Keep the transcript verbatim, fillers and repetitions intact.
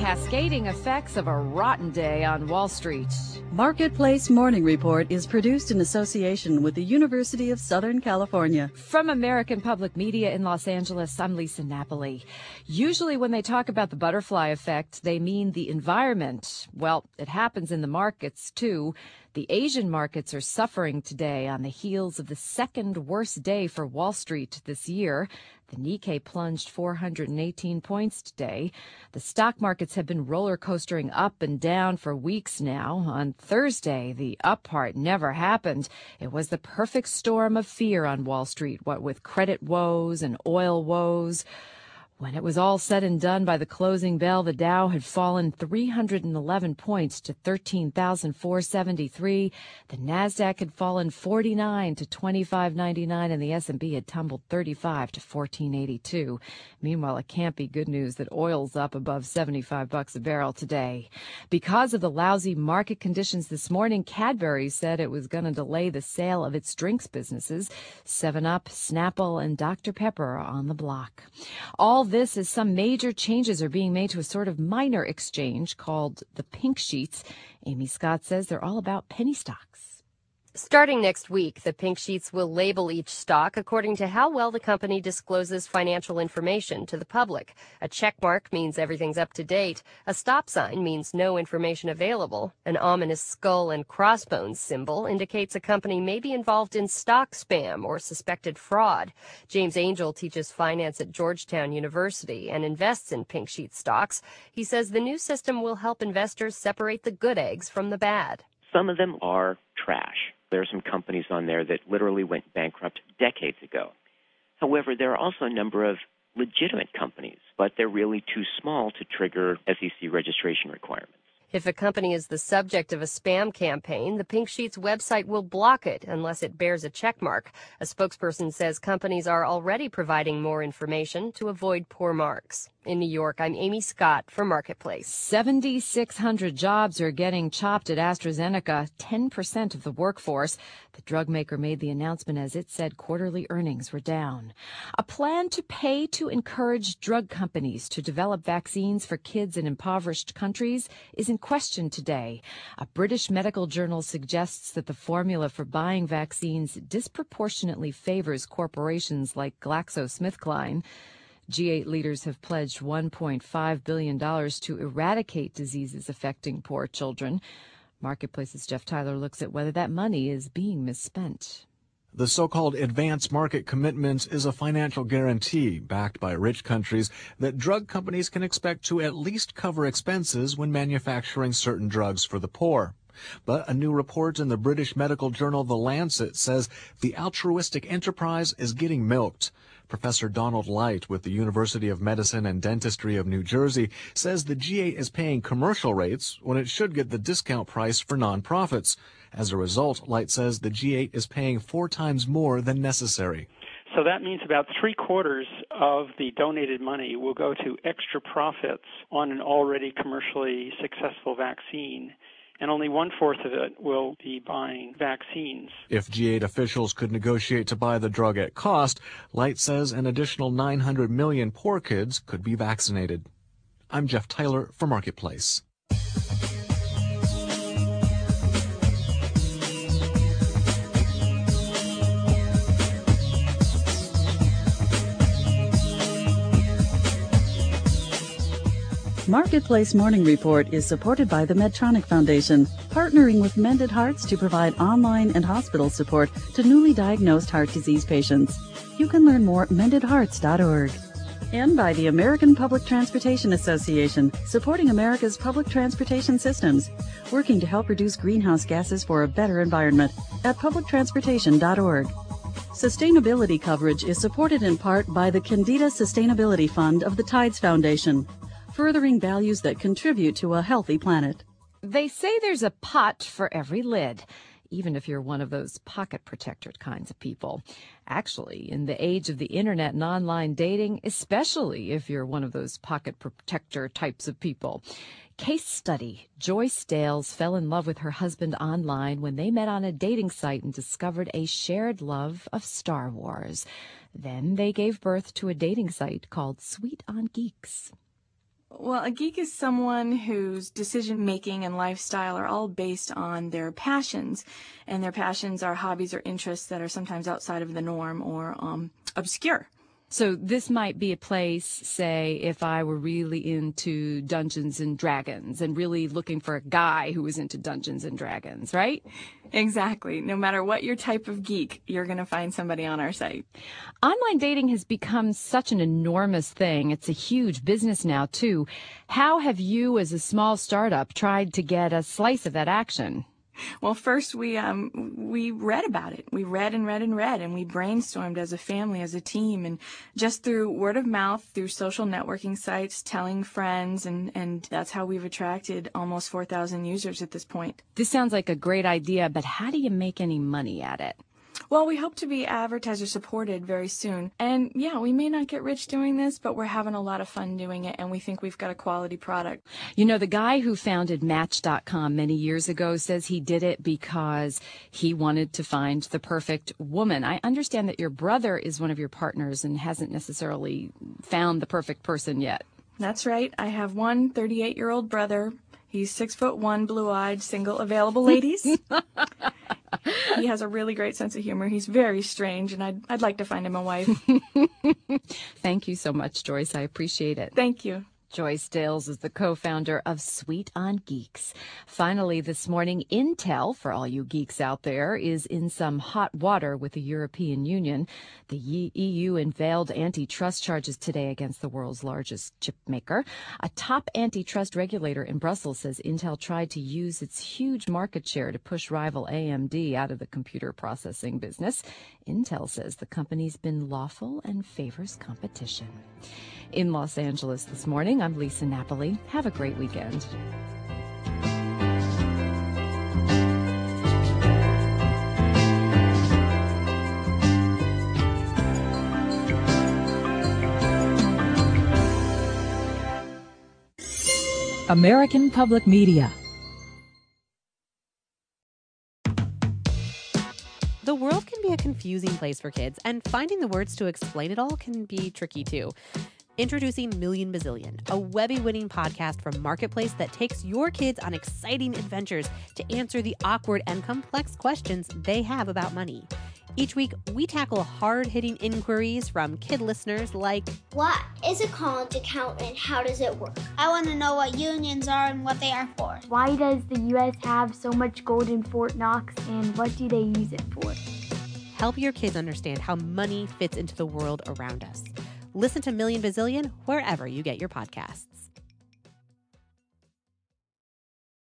cascading effects of a rotten day on Wall Street. Marketplace Morning Report is produced in association with the University of Southern California. From American Public Media in Los Angeles, I'm Lisa Napoli. Usually when they talk about the butterfly effect, they mean the environment. Well, it happens in the markets, too. The Asian markets are suffering today on the heels of the second worst day for Wall Street this year. The Nikkei plunged four hundred eighteen points today. The stock markets have been roller coastering up and down for weeks now. On Thursday, the up part never happened. It was the perfect storm of fear on Wall Street, what with credit woes and oil woes. When it was all said and done by the closing bell, the Dow had fallen three hundred eleven points to thirteen thousand four hundred seventy-three. The Nasdaq had fallen forty-nine to twenty-five ninety-nine, and the S and P had tumbled thirty-five to fourteen eighty-two. Meanwhile, it can't be good news that oil's up above seventy-five bucks a barrel today. Because of the lousy market conditions this morning, Cadbury said it was going to delay the sale of its drinks businesses. seven up, Snapple, and Doctor Pepper are on the block. All this as some major changes are being made to a sort of minor exchange called the Pink Sheets. Amy Scott says they're all about penny stocks. Starting next week, the Pink Sheets will label each stock according to how well the company discloses financial information to the public. A check mark means everything's up to date. A stop sign means no information available. An ominous skull and crossbones symbol indicates a company may be involved in stock spam or suspected fraud. James Angel teaches finance at Georgetown University and invests in Pink Sheet stocks. He says the new system will help investors separate the good eggs from the bad. Some of them are trash. There are some companies on there that literally went bankrupt decades ago. However, there are also a number of legitimate companies, but they're really too small to trigger S E C registration requirements. If a company is the subject of a spam campaign, the Pink Sheets website will block it unless it bears a checkmark. A spokesperson says companies are already providing more information to avoid poor marks. In New York, I'm Amy Scott for Marketplace. seven thousand six hundred jobs are getting chopped at AstraZeneca, ten percent of the workforce. The drug maker made the announcement as it said quarterly earnings were down. A plan to pay to encourage drug companies to develop vaccines for kids in impoverished countries is in question today. A British medical journal suggests that the formula for buying vaccines disproportionately favors corporations like GlaxoSmithKline. G eight leaders have pledged one point five billion dollars to eradicate diseases affecting poor children. Marketplace's Jeff Tyler looks at whether that money is being misspent. The so-called advance market commitment is a financial guarantee backed by rich countries that drug companies can expect to at least cover expenses when manufacturing certain drugs for the poor. But a new report in the British medical journal The Lancet says the altruistic enterprise is getting milked. Professor Donald Light with the University of Medicine and Dentistry of New Jersey says the G eight is paying commercial rates when it should get the discount price for nonprofits. As a result, Light says the G eight is paying four times more than necessary. So that means about three quarters of the donated money will go to extra profits on an already commercially successful vaccine, and only one-fourth of it will be buying vaccines. If G eight officials could negotiate to buy the drug at cost, Light says an additional nine hundred million poor kids could be vaccinated. I'm Jeff Tyler for Marketplace. Marketplace Morning Report is supported by the Medtronic Foundation, partnering with Mended Hearts to provide online and hospital support to newly diagnosed heart disease patients. You can learn more at mended hearts dot org. And by the American Public Transportation Association, supporting America's public transportation systems, working to help reduce greenhouse gases for a better environment at public transportation dot org. Sustainability coverage is supported in part by the Candida Sustainability Fund of the Tides Foundation, furthering values that contribute to a healthy planet. They say there's a pot for every lid, even if you're one of those pocket protector kinds of people. Actually, in the age of the internet and online dating, especially if you're one of those pocket protector types of people. Case study, Joyce Dales fell in love with her husband online when they met on a dating site and discovered a shared love of Star Wars. Then they gave birth to a dating site called Sweet on Geeks. Well, a geek is someone whose decision-making and lifestyle are all based on their passions, and their passions are hobbies or interests that are sometimes outside of the norm or um, obscure. So this might be a place, say, if I were really into Dungeons and Dragons and really looking for a guy who was into Dungeons and Dragons, right? Exactly. No matter what your type of geek, you're going to find somebody on our site. Online dating has become such an enormous thing. It's a huge business now, too. How have you, as a small startup, tried to get a slice of that action? Well, first we um we read about it. We read and read and read, and we brainstormed as a family, as a team, and just through word of mouth, through social networking sites, telling friends, and, and that's how we've attracted almost four thousand users at this point. This sounds like a great idea, but how do you make any money at it? Well, we hope to be advertiser supported very soon. And yeah, we may not get rich doing this, but we're having a lot of fun doing it, and we think we've got a quality product. You know, the guy who founded Match dot com many years ago says he did it because he wanted to find the perfect woman. I understand that your brother is one of your partners and hasn't necessarily found the perfect person yet. That's right. I have one thirty-eight-year-old brother. He's six foot one, blue-eyed, single, available, ladies. He has a really great sense of humor. He's very strange, and I'd, I'd like to find him a wife. Thank you so much, Joyce. I appreciate it. Thank you. Joyce Dales is the co-founder of Sweet on Geeks. Finally, this morning, Intel, for all you geeks out there, is in some hot water with the European Union. The E U unveiled antitrust charges today against the world's largest chip maker. A top antitrust regulator in Brussels says Intel tried to use its huge market share to push rival A M D out of the computer processing business. Intel says the company's been lawful and favors competition. In Los Angeles this morning, I'm Lisa Napoli. Have a great weekend. American Public Media. The world can be a confusing place for kids, and finding the words to explain it all can be tricky too. Introducing Million Bazillion, a Webby-winning podcast from Marketplace that takes your kids on exciting adventures to answer the awkward and complex questions they have about money. Each week, we tackle hard-hitting inquiries from kid listeners like, what is a college account and how does it work? I want to know what unions are and what they are for. Why does the U S have so much gold in Fort Knox, and what do they use it for? Help your kids understand how money fits into the world around us. Listen to Million Bazillion wherever you get your podcasts.